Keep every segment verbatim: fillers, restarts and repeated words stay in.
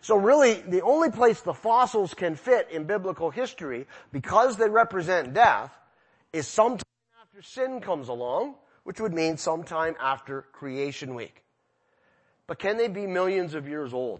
So really, the only place the fossils can fit in biblical history, because they represent death, is sometime after sin comes along, which would mean sometime after creation week. But can they be millions of years old?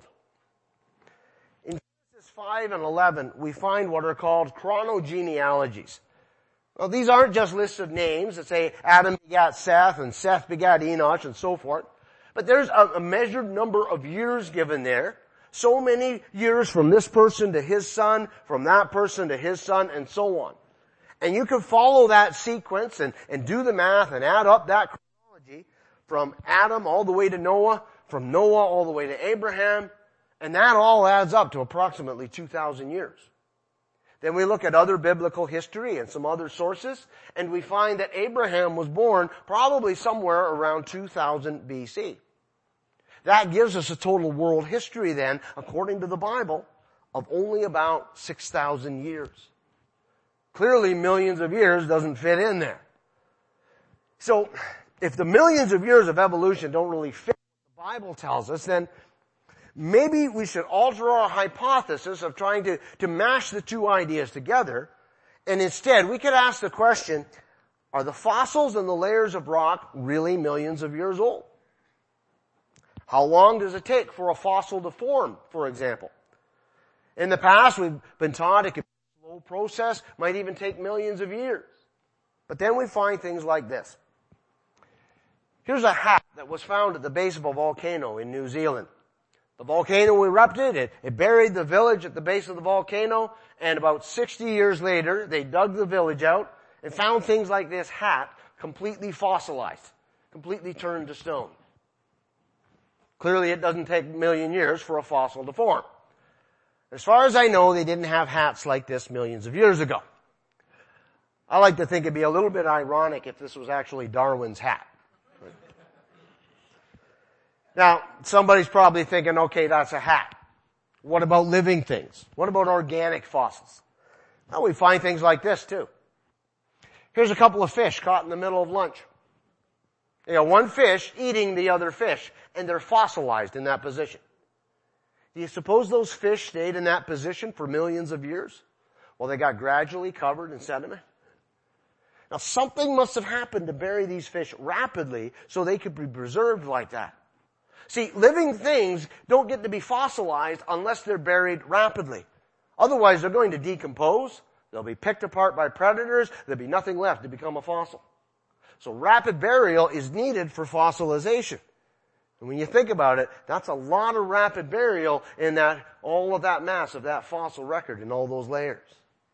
In Genesis five and eleven, we find what are called chronogenealogies. Well, these aren't just lists of names that say Adam begat Seth and Seth begat Enosh and so forth. But there's a, a measured number of years given there. So many years from this person to his son, from that person to his son, and so on. And you can follow that sequence and, and do the math and add up that chronology from Adam all the way to Noah, from Noah all the way to Abraham, and that all adds up to approximately two thousand years. Then we look at other biblical history and some other sources, and we find that Abraham was born probably somewhere around two thousand B C. That gives us a total world history then, according to the Bible, of only about six thousand years. Clearly, millions of years doesn't fit in there. So, if the millions of years of evolution don't really fit what the Bible tells us, then maybe we should alter our hypothesis of trying to, to mash the two ideas together, and instead we could ask the question, are the fossils and the layers of rock really millions of years old? How long does it take for a fossil to form, for example? In the past, we've been taught it could be a slow process, might even take millions of years. But then we find things like this. Here's a hat that was found at the base of a volcano in New Zealand. The volcano erupted, it, it buried the village at the base of the volcano, and about sixty years later, they dug the village out and found things like this hat completely fossilized, completely turned to stone. Clearly, it doesn't take a million years for a fossil to form. As far as I know, they didn't have hats like this millions of years ago. I like to think it'd be a little bit ironic if this was actually Darwin's hat. Now, somebody's probably thinking, okay, that's a hat. What about living things? What about organic fossils? Well, we find things like this too. Here's a couple of fish caught in the middle of lunch. You know, one fish eating the other fish, and they're fossilized in that position. Do you suppose those fish stayed in that position for millions of years? Well, they got gradually covered in sediment. Now, something must have happened to bury these fish rapidly so they could be preserved like that. See, living things don't get to be fossilized unless they're buried rapidly. Otherwise, they're going to decompose, they'll be picked apart by predators, there'll be nothing left to become a fossil. So rapid burial is needed for fossilization. And when you think about it, that's a lot of rapid burial in that, all of that mass of that fossil record in all those layers.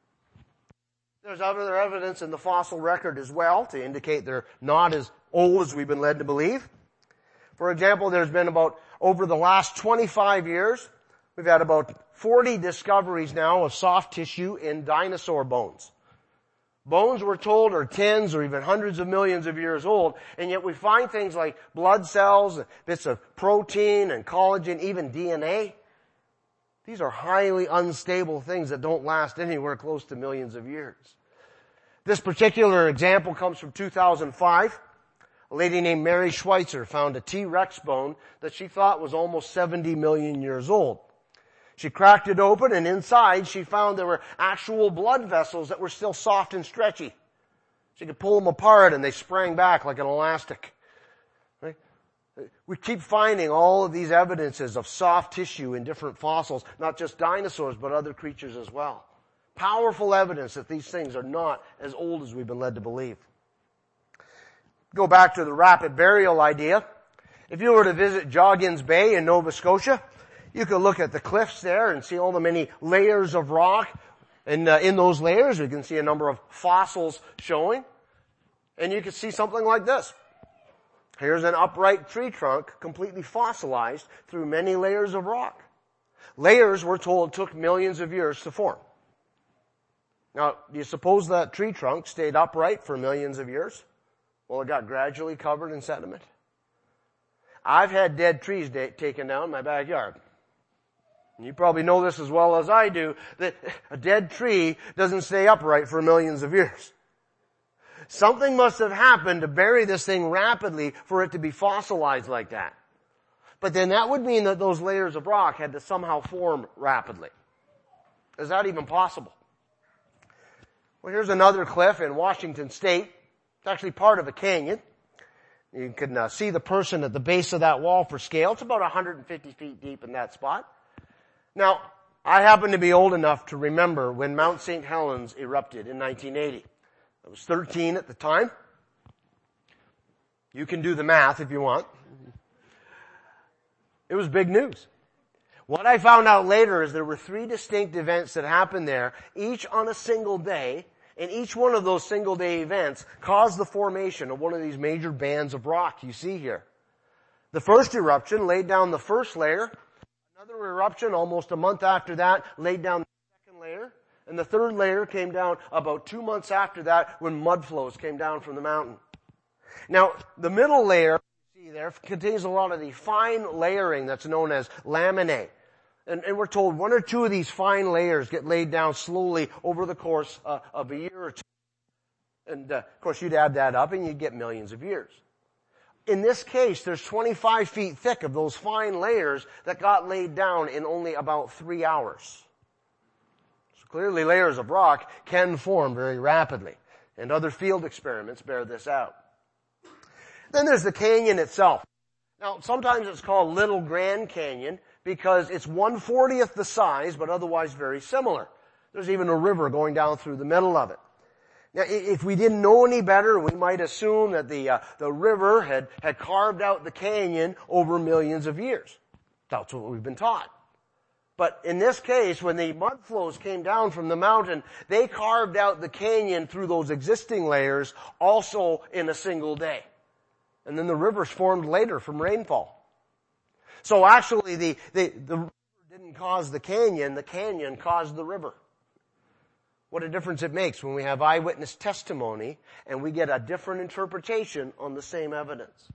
There's other evidence in the fossil record as well to indicate they're not as old as we've been led to believe. For example, there's been about, over the last twenty-five years, we've had about forty discoveries now of soft tissue in dinosaur bones. Bones, we're told, are tens or even hundreds of millions of years old, and yet we find things like blood cells, bits of protein and collagen, even D N A. These are highly unstable things that don't last anywhere close to millions of years. This particular example comes from two thousand five. A lady named Mary Schweitzer found a T-Rex bone that she thought was almost seventy million years old. She cracked it open, and inside she found there were actual blood vessels that were still soft and stretchy. She could pull them apart and they sprang back like an elastic. Right? We keep finding all of these evidences of soft tissue in different fossils, not just dinosaurs, but other creatures as well. Powerful evidence that these things are not as old as we've been led to believe. Go back to the rapid burial idea. If you were to visit Joggins Bay in Nova Scotia, you could look at the cliffs there and see all the many layers of rock. And uh, in those layers, you can see a number of fossils showing. And you can see something like this. Here's an upright tree trunk completely fossilized through many layers of rock. Layers, we're told, took millions of years to form. Now, do you suppose that tree trunk stayed upright for millions of years? Well, it got gradually covered in sediment. I've had dead trees da- taken down in my backyard. And you probably know this as well as I do, that a dead tree doesn't stay upright for millions of years. Something must have happened to bury this thing rapidly for it to be fossilized like that. But then that would mean that those layers of rock had to somehow form rapidly. Is that even possible? Well, here's another cliff in Washington State. It's actually part of a canyon. You can uh, see the person at the base of that wall for scale. It's about one hundred fifty feet deep in that spot. Now, I happen to be old enough to remember when Mount Saint Helens erupted in nineteen eighty. I was thirteen at the time. You can do the math if you want. It was big news. What I found out later is there were three distinct events that happened there, each on a single day, and each one of those single day events caused the formation of one of these major bands of rock you see here. The first eruption laid down the first layer. Another eruption almost a month after that laid down the second layer. And the third layer came down about two months after that when mud flows came down from the mountain. Now, the middle layer you see there contains a lot of the fine layering that's known as laminae. And, and we're told one or two of these fine layers get laid down slowly over the course uh, of a year or two. And, uh, of course, you'd add that up and you'd get millions of years. In this case, there's twenty-five feet thick of those fine layers that got laid down in only about three hours. So clearly layers of rock can form very rapidly. And other field experiments bear this out. Then there's the canyon itself. Now, sometimes it's called Little Grand Canyon because it's one fortieth the size, but otherwise very similar. There's even a river going down through the middle of it. Now, if we didn't know any better, we might assume that the uh, the river had, had carved out the canyon over millions of years. That's what we've been taught. But in this case, when the mud flows came down from the mountain, they carved out the canyon through those existing layers also in a single day. And then the rivers formed later from rainfall. So actually the, the, the river didn't cause the canyon, the canyon caused the river. What a difference it makes when we have eyewitness testimony and we get a different interpretation on the same evidence.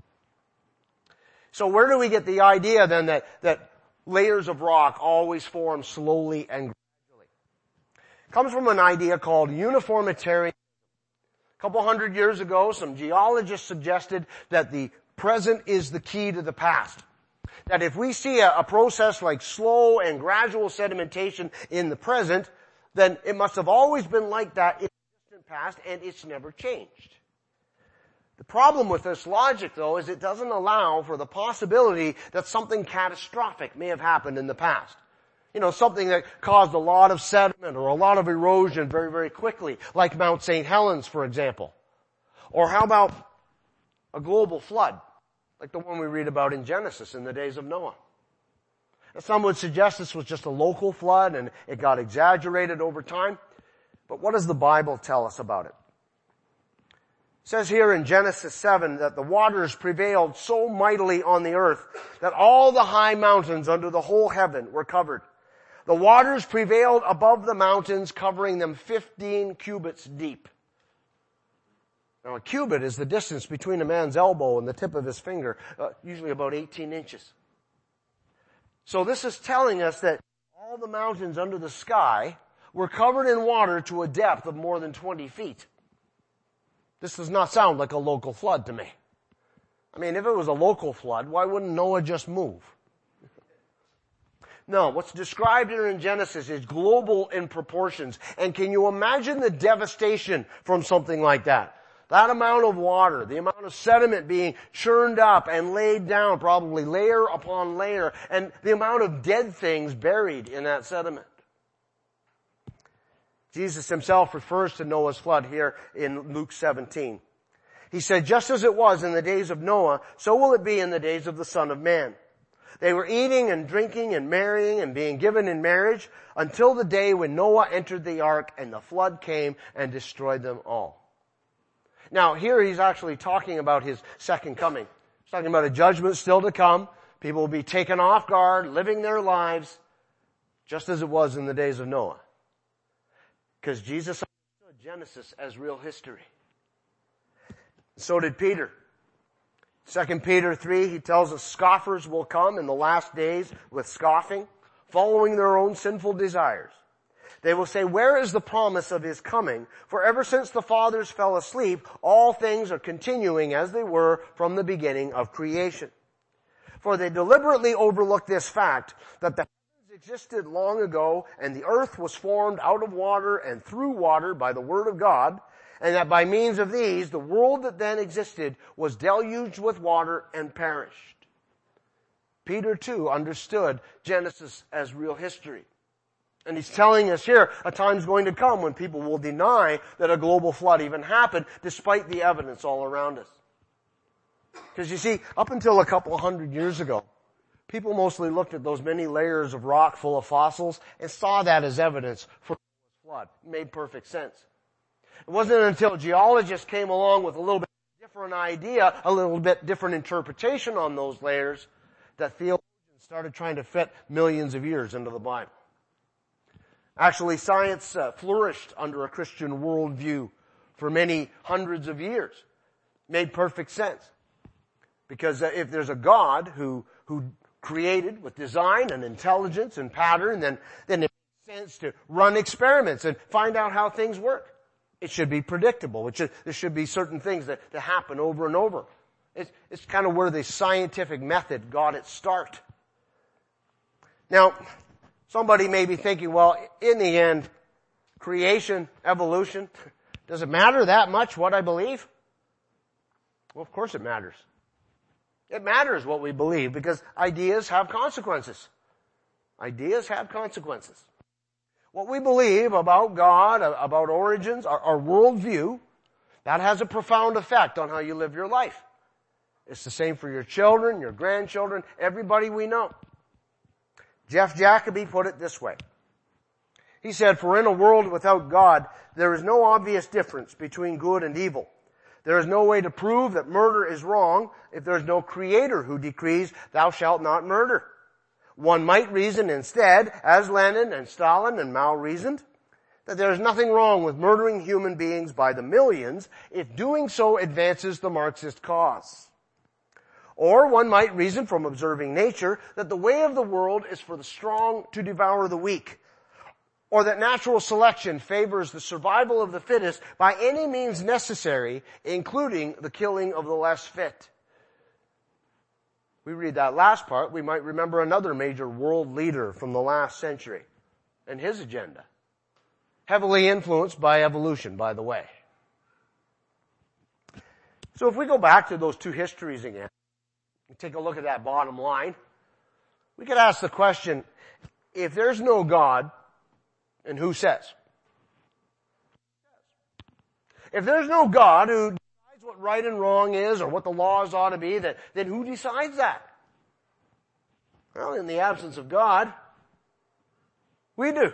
So where do we get the idea then that, that layers of rock always form slowly and gradually? It comes from an idea called uniformitarianism. A couple hundred years ago, some geologists suggested that the present is the key to the past. That if we see a, a process like slow and gradual sedimentation in the present, then it must have always been like that in the distant past, and it's never changed. The problem with this logic, though, is it doesn't allow for the possibility that something catastrophic may have happened in the past. You know, something that caused a lot of sediment or a lot of erosion very, very quickly, like Mount Saint Helens, for example. Or how about a global flood, like the one we read about in Genesis in the days of Noah? Some would suggest this was just a local flood and it got exaggerated over time. But what does the Bible tell us about it? It says here in Genesis seven that the waters prevailed so mightily on the earth that all the high mountains under the whole heaven were covered. The waters prevailed above the mountains, covering them fifteen cubits deep. Now a cubit is the distance between a man's elbow and the tip of his finger, uh, usually about eighteen inches. So this is telling us that all the mountains under the sky were covered in water to a depth of more than twenty feet. This does not sound like a local flood to me. I mean, if it was a local flood, why wouldn't Noah just move? No, what's described here in Genesis is global in proportions. And can you imagine the devastation from something like that? That amount of water, the amount of sediment being churned up and laid down, probably layer upon layer, and the amount of dead things buried in that sediment. Jesus himself refers to Noah's flood here in Luke seventeen. He said, just as it was in the days of Noah, so will it be in the days of the Son of Man. They were eating and drinking and marrying and being given in marriage until the day when Noah entered the ark and the flood came and destroyed them all. Now, here he's actually talking about his second coming. He's talking about a judgment still to come. People will be taken off guard, living their lives, just as it was in the days of Noah. Because Jesus understood Genesis as real history. So did Peter. Second Peter three, he tells us scoffers will come in the last days with scoffing, following their own sinful desires. They will say, where is the promise of his coming? For ever since the fathers fell asleep, all things are continuing as they were from the beginning of creation. For they deliberately overlook this fact, that the heavens existed long ago, and the earth was formed out of water and through water by the word of God, and that by means of these, the world that then existed was deluged with water and perished. Peter too understood Genesis as real history. And he's telling us here, a time's going to come when people will deny that a global flood even happened, despite the evidence all around us. Because you see, up until a couple hundred years ago, people mostly looked at those many layers of rock full of fossils and saw that as evidence for the flood. It made perfect sense. It wasn't until geologists came along with a little bit different idea, a little bit different interpretation on those layers, that theologians started trying to fit millions of years into the Bible. Actually, science uh, flourished under a Christian worldview for many hundreds of years. Made perfect sense. Because uh, if there's a God who who created with design and intelligence and pattern, then, then it makes sense to run experiments and find out how things work. It should be predictable. It should, there should be certain things that, that happen over and over. It's, it's kind of where the scientific method got its start. Now, somebody may be thinking, well, in the end, creation, evolution, does it matter that much what I believe? Well, of course it matters. It matters what we believe because ideas have consequences. Ideas have consequences. What we believe about God, about origins, our, our worldview, that has a profound effect on how you live your life. It's the same for your children, your grandchildren, everybody we know. Jeff Jacoby put it this way. He said, "For in a world without God, there is no obvious difference between good and evil. There is no way to prove that murder is wrong if there is no creator who decrees, 'Thou shalt not murder.' One might reason instead, as Lenin and Stalin and Mao reasoned, that there is nothing wrong with murdering human beings by the millions if doing so advances the Marxist cause. Or one might reason from observing nature that the way of the world is for the strong to devour the weak, or that natural selection favors the survival of the fittest by any means necessary, including the killing of the less fit." We read that last part, we might remember another major world leader from the last century and his agenda. Heavily influenced by evolution, by the way. So if we go back to those two histories again, and take a look at that bottom line, we could ask the question, if there's no God, and who says? If there's no God who decides what right and wrong is or what the laws ought to be, then, then who decides that? Well, in the absence of God, we do.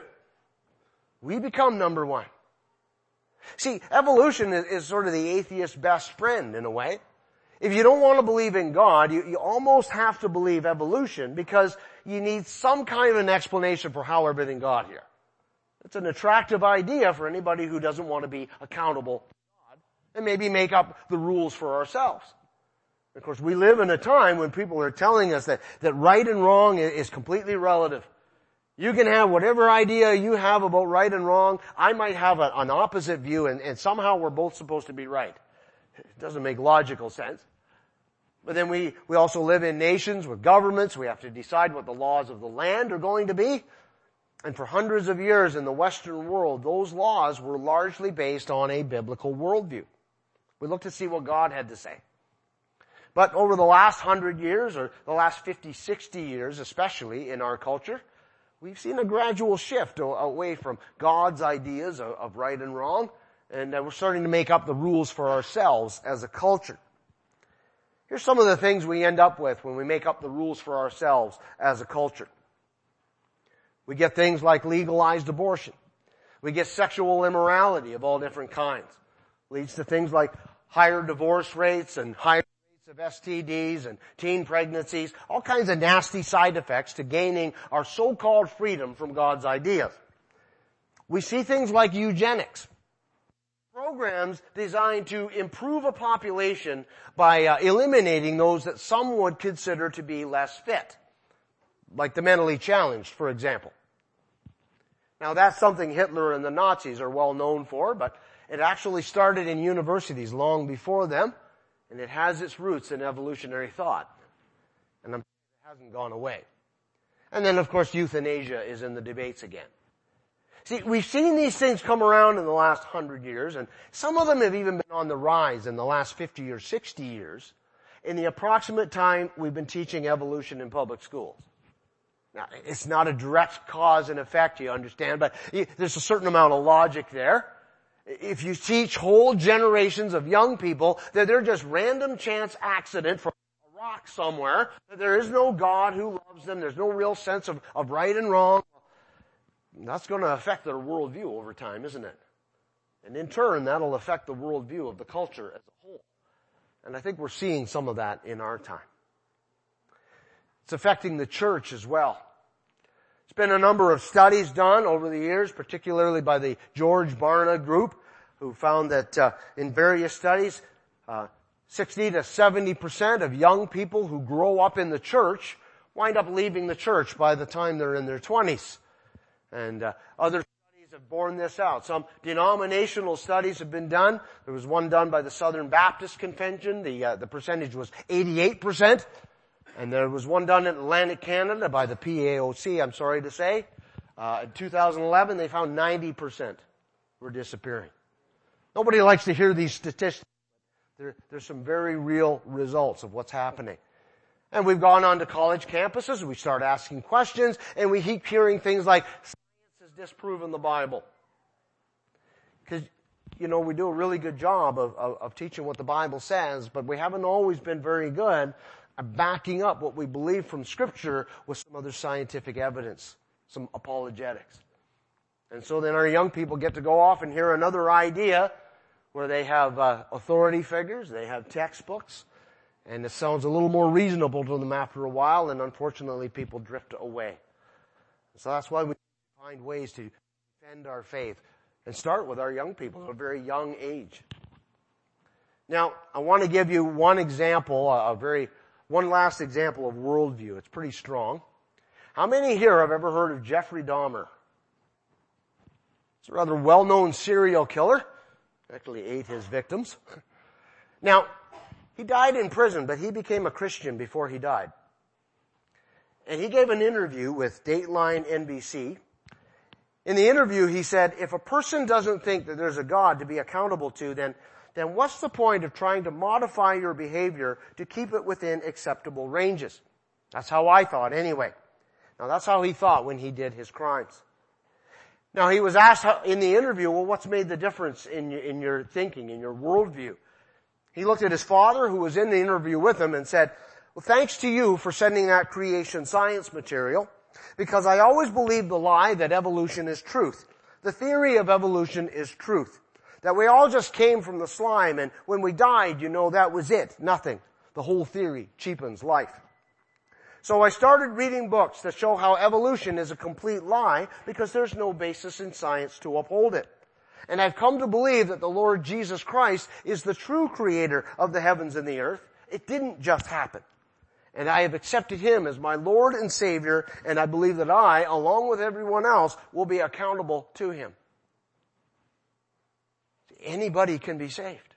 We become number one. See, evolution is, is sort of the atheist's best friend in a way. If you don't want to believe in God, you, you almost have to believe evolution because you need some kind of an explanation for how everything got here. It's an attractive idea for anybody who doesn't want to be accountable to God and maybe make up the rules for ourselves. Of course, we live in a time when people are telling us that, that right and wrong is completely relative. You can have whatever idea you have about right and wrong. I might have a, an opposite view, and, and somehow we're both supposed to be right. It doesn't make logical sense. But then we, we also live in nations with governments. We have to decide what the laws of the land are going to be. And for hundreds of years in the Western world, those laws were largely based on a biblical worldview. We looked to see what God had to say. But over the last hundred years, or the last fifty, sixty years, especially in our culture, we've seen a gradual shift away from God's ideas of right and wrong, and we're starting to make up the rules for ourselves as a culture. Here's some of the things we end up with when we make up the rules for ourselves as a culture. We get things like legalized abortion. We get sexual immorality of all different kinds. Leads to things like higher divorce rates and higher rates of S T Ds and teen pregnancies, all kinds of nasty side effects to gaining our so-called freedom from God's ideas. We see things like eugenics. Programs designed to improve a population by uh, eliminating those that some would consider to be less fit, like the mentally challenged, for example. Now that's something Hitler and the Nazis are well known for, but it actually started in universities long before them, and it has its roots in evolutionary thought. And I'm hasn't gone away. And then, of course, euthanasia is in the debates again. See, we've seen these things come around in the last hundred years, and some of them have even been on the rise in the last fifty or sixty years, in the approximate time we've been teaching evolution in public schools. Now, it's not a direct cause and effect, you understand, but there's a certain amount of logic there. If you teach whole generations of young people that they're just random chance accident from a rock somewhere, that there is no God who loves them, there's no real sense of, of right and wrong, that's going to affect their worldview over time, isn't it? And in turn, that'll affect the worldview of the culture as a whole. And I think we're seeing some of that in our time. It's affecting the church as well. There's been a number of studies done over the years, particularly by the George Barna Group, who found that uh, in various studies, uh, sixty to seventy percent of young people who grow up in the church wind up leaving the church by the time they're in their twenties. And uh, other studies have borne this out. Some denominational studies have been done. There was one done by the Southern Baptist Convention. The uh, the percentage was eighty-eight percent. And there was one done in Atlantic Canada by the P A O C, I'm sorry to say. Uh, in two thousand eleven, they found ninety percent were disappearing. Nobody likes to hear these statistics. There, there's some very real results of what's happening. And we've gone on to college campuses, and we start asking questions, and we keep hearing things like, science has disproven the Bible. Because, you know, we do a really good job of, of, of teaching what the Bible says, but we haven't always been very good at backing up what we believe from Scripture with some other scientific evidence, some apologetics. And so then our young people get to go off and hear another idea where they have uh, authority figures, they have textbooks, and it sounds a little more reasonable to them after a while, and unfortunately people drift away. So that's why we find ways to defend our faith and start with our young people at a very young age. Now, I want to give you one example, a very, one last example of worldview. It's pretty strong. How many here have ever heard of Jeffrey Dahmer? He's a rather well-known serial killer. Actually ate his victims. Now, he died in prison, but he became a Christian before he died. And he gave an interview with Dateline N B C. In the interview, he said, if a person doesn't think that there's a God to be accountable to, then, then what's the point of trying to modify your behavior to keep it within acceptable ranges? That's how I thought anyway. Now, that's how he thought when he did his crimes. Now, he was asked how, in the interview, well, what's made the difference in your, in your thinking, in your worldview? He looked at his father, who was in the interview with him, and said, well, thanks to you for sending that creation science material, because I always believed the lie that evolution is truth. The theory of evolution is truth. That we all just came from the slime, and when we died, you know, that was it. Nothing. The whole theory cheapens life. So I started reading books that show how evolution is a complete lie because there's no basis in science to uphold it. And I've come to believe that the Lord Jesus Christ is the true creator of the heavens and the earth. It didn't just happen. And I have accepted Him as my Lord and Savior, and I believe that I, along with everyone else, will be accountable to Him. Anybody can be saved.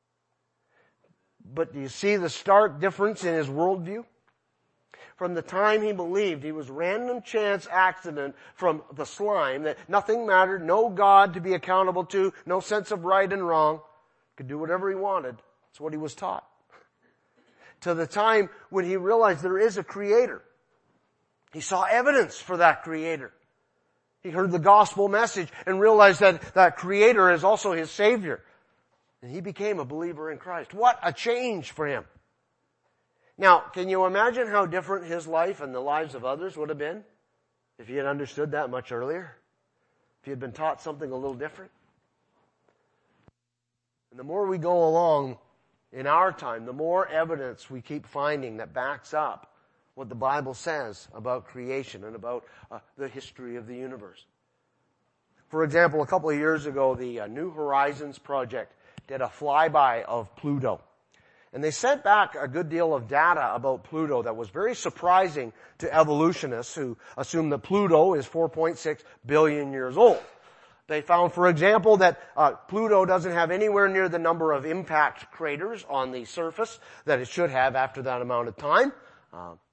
But do you see the stark difference in his worldview? From the time he believed he was random chance accident from the slime, that nothing mattered, no God to be accountable to, no sense of right and wrong, could do whatever he wanted. That's what he was taught. To the time when he realized there is a creator. He saw evidence for that creator. He heard the gospel message and realized that that creator is also his Savior. And he became a believer in Christ. What a change for him. Now, can you imagine how different his life and the lives of others would have been if he had understood that much earlier? If he had been taught something a little different? And the more we go along in our time, the more evidence we keep finding that backs up what the Bible says about creation and about uh, the history of the universe. For example, a couple of years ago, the uh, New Horizons Project did a flyby of Pluto. And they sent back a good deal of data about Pluto that was very surprising to evolutionists who assume that Pluto is four point six billion years old. They found, for example, that uh, Pluto doesn't have anywhere near the number of impact craters on the surface that it should have after that amount of time. Uh,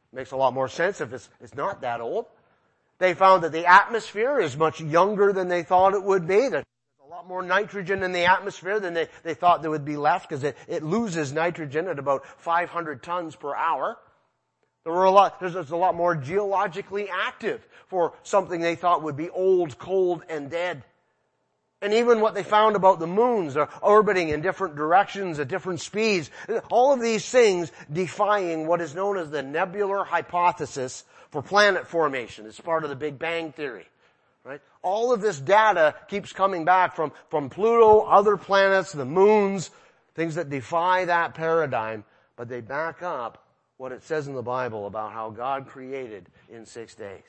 Makes a lot more sense if it's, it's not that old. They found that the atmosphere is much younger than they thought it would be. There's a lot more nitrogen in the atmosphere than they, they thought there would be left, because it, it loses nitrogen at about five hundred tons per hour. There were a lot, there's, there's a lot more geologically active for something they thought would be old, cold, and dead. And even what they found about the moons are orbiting in different directions at different speeds. All of these things defying what is known as the nebular hypothesis for planet formation. It's part of the Big Bang Theory. Right? All of this data keeps coming back from, from Pluto, other planets, the moons, things that defy that paradigm, but they back up what it says in the Bible about how God created in six days.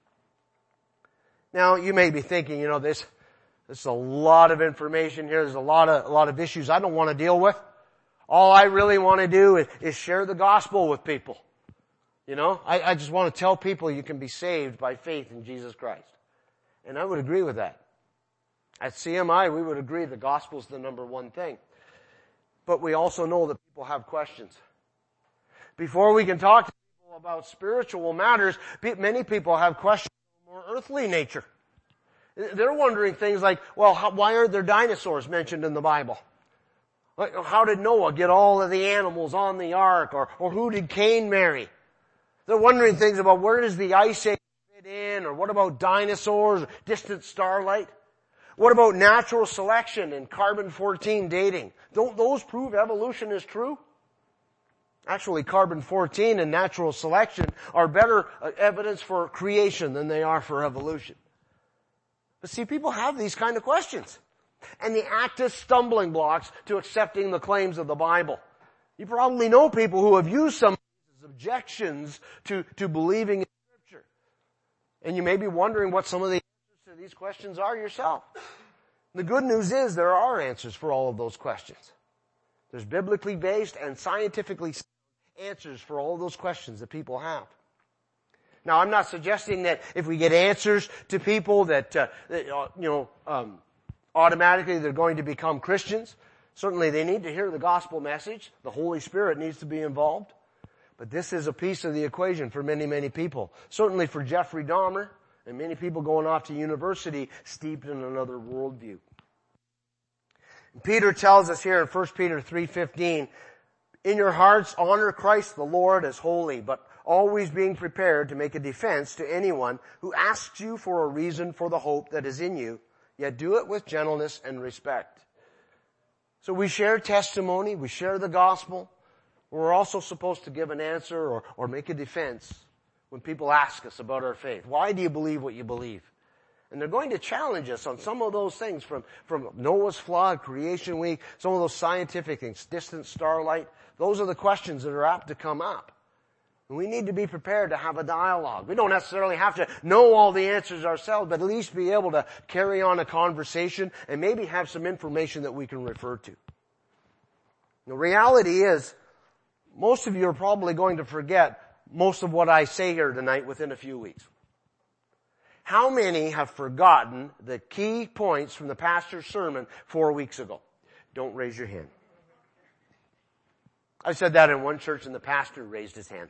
Now, you may be thinking, you know, this, There's a lot of information here. There's a lot of, a lot of issues I don't want to deal with. All I really want to do is, is share the gospel with people. You know, I, I just want to tell people you can be saved by faith in Jesus Christ. And I would agree with that. At C M I, we would agree the gospel is the number one thing. But we also know that people have questions. Before we can talk to people about spiritual matters, many people have questions of a more earthly nature. They're wondering things like, well, how, why aren't there dinosaurs mentioned in the Bible? Like, how did Noah get all of the animals on the ark? Or, or who did Cain marry? They're wondering things about where does the ice age fit in? Or what about dinosaurs, distant starlight? What about natural selection and carbon fourteen dating? Don't those prove evolution is true? Actually, carbon fourteen and natural selection are better evidence for creation than they are for evolution. But see, people have these kind of questions. And they act as stumbling blocks to accepting the claims of the Bible. You probably know people who have used some of these objections to, to believing in Scripture. And you may be wondering what some of the answers to these questions are yourself. The good news is there are answers for all of those questions. There's biblically based and scientifically answers for all of those questions that people have. Now, I'm not suggesting that if we get answers to people that, uh, that uh, you know, um, automatically they're going to become Christians. Certainly they need to hear the gospel message. The Holy Spirit needs to be involved. But this is a piece of the equation for many, many people. Certainly for Jeffrey Dahmer and many people going off to university steeped in another worldview. Peter tells us here in First Peter three fifteen, in your hearts honor Christ the Lord as holy, but always being prepared to make a defense to anyone who asks you for a reason for the hope that is in you, yet do it with gentleness and respect. So we share testimony, we share the gospel. We're also supposed to give an answer or, or make a defense when people ask us about our faith. Why do you believe what you believe? And they're going to challenge us on some of those things from, from Noah's flood, creation week, some of those scientific things, distant starlight. Those are the questions that are apt to come up. And we need to be prepared to have a dialogue. We don't necessarily have to know all the answers ourselves, but at least be able to carry on a conversation and maybe have some information that we can refer to. The reality is, most of you are probably going to forget most of what I say here tonight within a few weeks. How many have forgotten the key points from the pastor's sermon four weeks ago? Don't raise your hand. I said that in one church and the pastor raised his hand.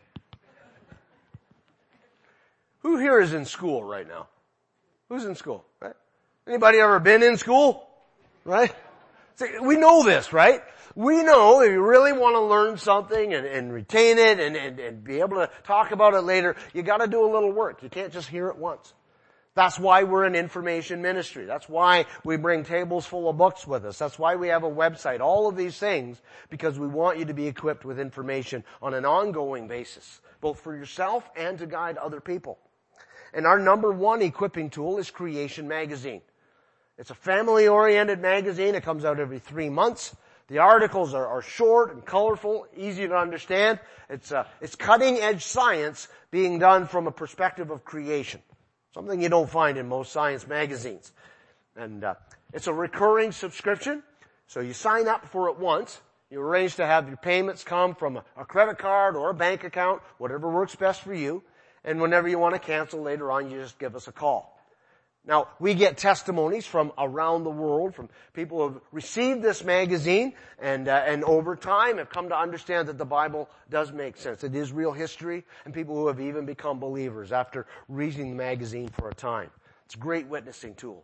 Who here is in school right now? Who's in school, right? Anybody ever been in school? Right? See, we know this, right? We know if you really want to learn something and, and retain it and, and, and be able to talk about it later, you got to do a little work. You can't just hear it once. That's why we're an information ministry. That's why we bring tables full of books with us. That's why we have a website. All of these things because we want you to be equipped with information on an ongoing basis, both for yourself and to guide other people. And our number one equipping tool is Creation Magazine. It's a family-oriented magazine. It comes out every three months. The articles are, are short and colorful, easy to understand. It's, uh, it's cutting-edge science being done from a perspective of creation. Something you don't find in most science magazines. And uh, it's a recurring subscription, so you sign up for it once. You arrange to have your payments come from a, a credit card or a bank account, whatever works best for you. And whenever you want to cancel later on, you just give us a call. Now, we get testimonies from around the world, from people who have received this magazine and, uh, and over time have come to understand that the Bible does make sense. It is real history, and people who have even become believers after reading the magazine for a time. It's a great witnessing tool.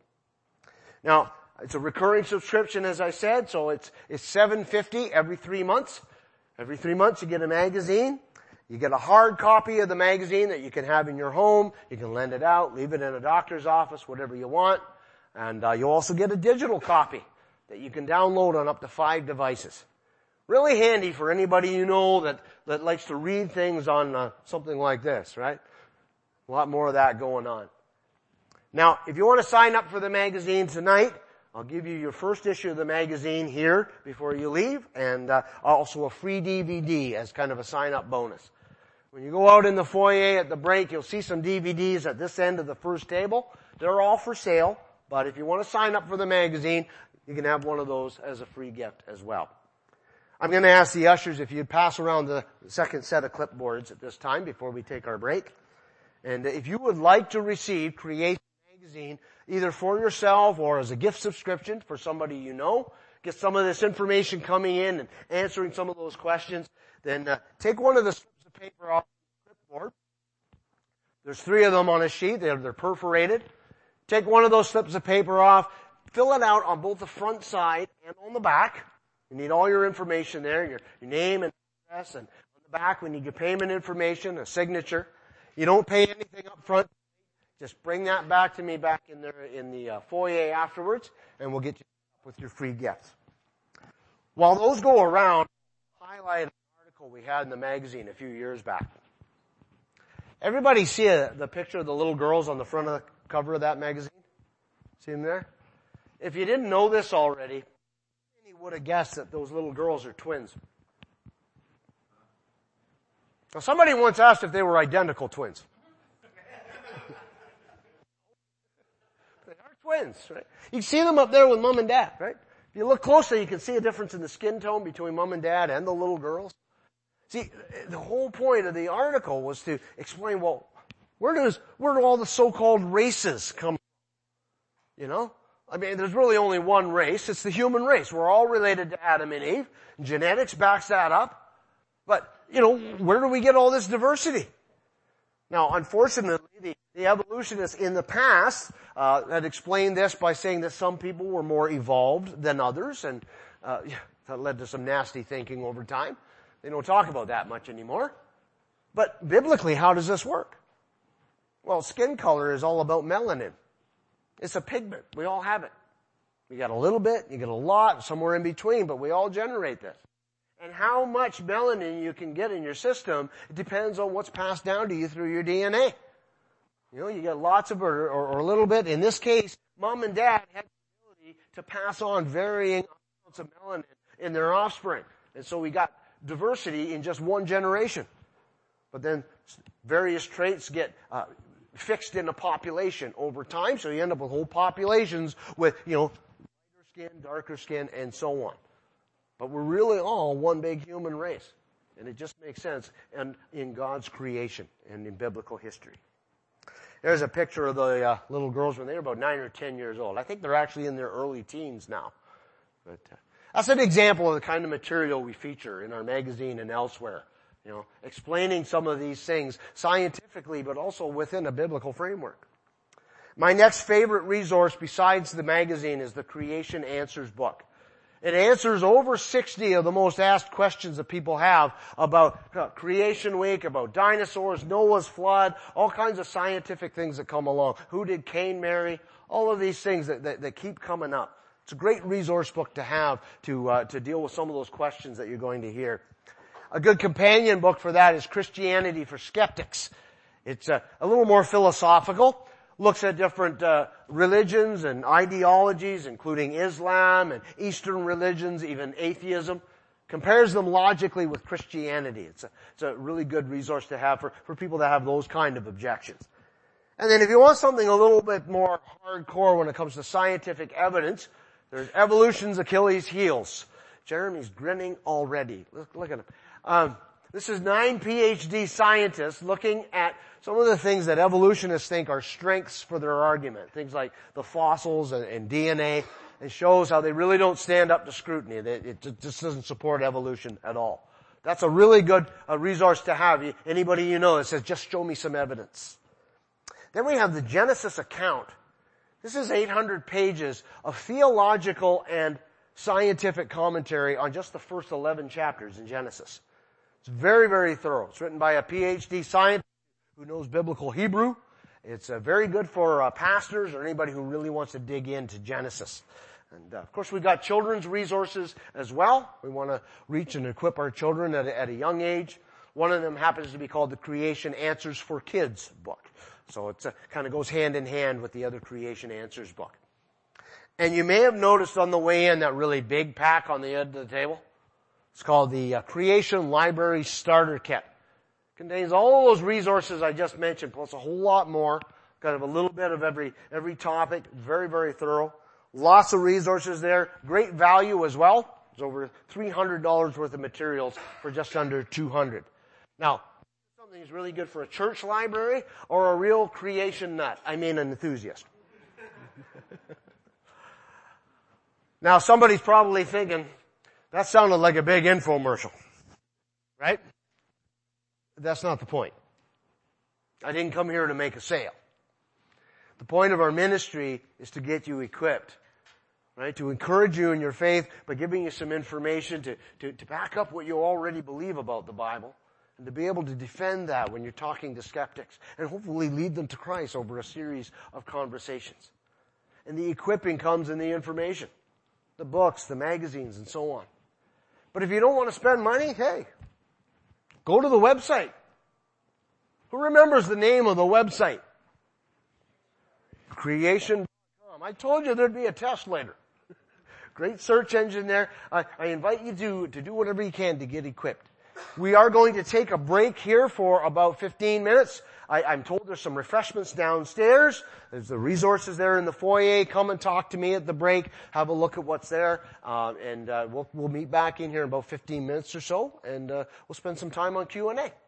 Now, it's a recurring subscription, as I said, so it's, it's seven dollars and fifty cents every three months. Every three months you get a magazine. You get a hard copy of the magazine that you can have in your home. You can lend it out, leave it in a doctor's office, whatever you want. And uh, you'll also get a digital copy that you can download on up to five devices. Really handy for anybody you know that, that likes to read things on uh, something like this, right? A lot more of that going on. Now, if you want to sign up for the magazine tonight, I'll give you your first issue of the magazine here before you leave, and uh, also a free D V D as kind of a sign-up bonus. When you go out in the foyer at the break, you'll see some D V Ds at this end of the first table. They're all for sale, but if you want to sign up for the magazine, you can have one of those as a free gift as well. I'm going to ask the ushers if you'd pass around the second set of clipboards at this time before we take our break. And if you would like to receive Creation Magazine, either for yourself or as a gift subscription for somebody you know, get some of this information coming in and answering some of those questions, then uh, take one of the slips of paper off the clipboard. There's three of them on a sheet. They're, they're perforated. Take one of those slips of paper off, fill it out on both the front side and on the back. You need all your information there, your, your name and address, and on the back we need your payment information, a signature. You don't pay anything up front. Just bring that back to me back in there in the uh, foyer afterwards, and we'll get you with your free gifts. While those go around, I'll highlight an article we had in the magazine a few years back. Everybody see a, the picture of the little girls on the front of the cover of that magazine? See them there? If you didn't know this already, you would have guessed that those little girls are twins. Now, somebody once asked if they were identical twins. They are twins, right? You can see them up there with mom and dad, right? If you look closely, you can see a difference in the skin tone between mom and dad and the little girls. See, the whole point of the article was to explain, well, where does, where do all the so-called races come from? You know? I mean, there's really only one race. It's the human race. We're all related to Adam and Eve. Genetics backs that up. But, you know, where do we get all this diversity? Now, unfortunately, the, the evolutionists in the past uh, had explained this by saying that some people were more evolved than others, and uh, yeah, that led to some nasty thinking over time. They don't talk about that much anymore. But biblically, how does this work? Well, skin color is all about melanin. It's a pigment. We all have it. You got a little bit, you get a lot, somewhere in between, but we all generate this. And how much melanin you can get in your system, it depends on what's passed down to you through your D N A. You know, you get lots of, or, or, or a little bit. In this case, mom and dad had the ability to pass on varying amounts of melanin in their offspring. And so we got diversity in just one generation. But then various traits get uh, fixed in a population over time, so you end up with whole populations with, you know, lighter skin, darker skin, and so on. But we're really all one big human race. And it just makes sense and in God's creation and in biblical history. There's a picture of the uh, little girls when they were about nine or ten years old. I think they're actually in their early teens now. But uh, that's an example of the kind of material we feature in our magazine and elsewhere. You know, explaining some of these things scientifically, but also within a biblical framework. My next favorite resource besides the magazine is the Creation Answers book. It answers over sixty of the most asked questions that people have about uh, Creation Week, about dinosaurs, Noah's flood, all kinds of scientific things that come along. Who did Cain marry? All of these things that, that, that keep coming up. It's a great resource book to have to uh, to deal with some of those questions that you're going to hear. A good companion book for that is Christianity for Skeptics. It's a, a little more philosophical. Looks at different uh, religions and ideologies, including Islam and Eastern religions, even atheism. Compares them logically with Christianity. It's a, it's a really good resource to have for, for people that have those kind of objections. And then if you want something a little bit more hardcore when it comes to scientific evidence, there's Evolution's Achilles Heels. Jeremy's grinning already. Look, look at him. Um, This is nine PhD scientists looking at some of the things that evolutionists think are strengths for their argument. Things like the fossils and, and D N A. It shows how they really don't stand up to scrutiny. It, it just doesn't support evolution at all. That's a really good uh, resource to have. Anybody you know that says, just show me some evidence. Then we have the Genesis account. This is eight hundred pages of theological and scientific commentary on just the first eleven chapters in Genesis. It's very, very thorough. It's written by a PhD scientist who knows biblical Hebrew. It's uh, very good for uh, pastors or anybody who really wants to dig into Genesis. And uh, of course, we've got children's resources as well. We want to reach and equip our children at a, at a young age. One of them happens to be called the Creation Answers for Kids book. So it uh, kind of goes hand in hand with the other Creation Answers book. And you may have noticed on the way in that really big pack on the end of the table. It's called the uh, Creation Library Starter Kit. Contains all those resources I just mentioned, plus a whole lot more. Kind of a little bit of every every topic. Very, very thorough. Lots of resources there. Great value as well. It's over three hundred dollars worth of materials for just under two hundred dollars. Now, something that's really good for a church library or a real creation nut. I mean an enthusiast. Now, somebody's probably thinking, that sounded like a big infomercial. Right? That's not the point. I didn't come here to make a sale. The point of our ministry is to get you equipped, right? To encourage you in your faith by giving you some information to, to, to back up what you already believe about the Bible and to be able to defend that when you're talking to skeptics and hopefully lead them to Christ over a series of conversations. And the equipping comes in the information, the books, the magazines, and so on. But if you don't want to spend money, hey, go to the website. Who remembers the name of the website? creation dot com. I told you there'd be a test later. Great search engine there. I, I invite you to, to do whatever you can to get equipped. We are going to take a break here for about fifteen minutes. I, I'm told there's some refreshments downstairs. There's the resources there in the foyer. Come and talk to me at the break. Have a look at what's there. Uh, and uh, we'll, we'll meet back in here in about fifteen minutes or so. And uh, we'll spend some time on Q and A.